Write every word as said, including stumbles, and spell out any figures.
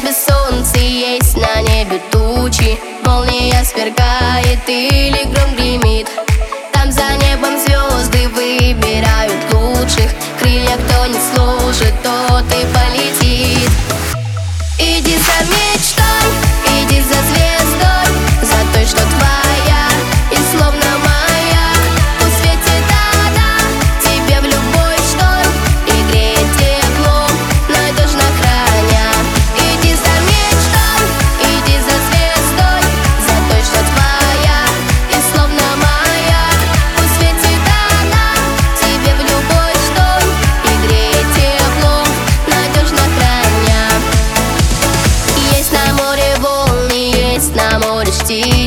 небе солнце, есть на небе тучи. Молния сверкает или гром гремит. Там за небом звезды выбирают лучших. Крылья кто не служит, тот и полетит. Иди за мечтой, иди за звездой, за той, что твоя и словно маяк. Пусть светит она тебе в любой шторм и греет теплом, надежно храня. Иди за мечтой, иди за звездой, за той, что твоя и словно маяк. Пусть светит она тебе в любой шторм и греет теплом, надежно храня. Есть на море волны, есть на море штиль.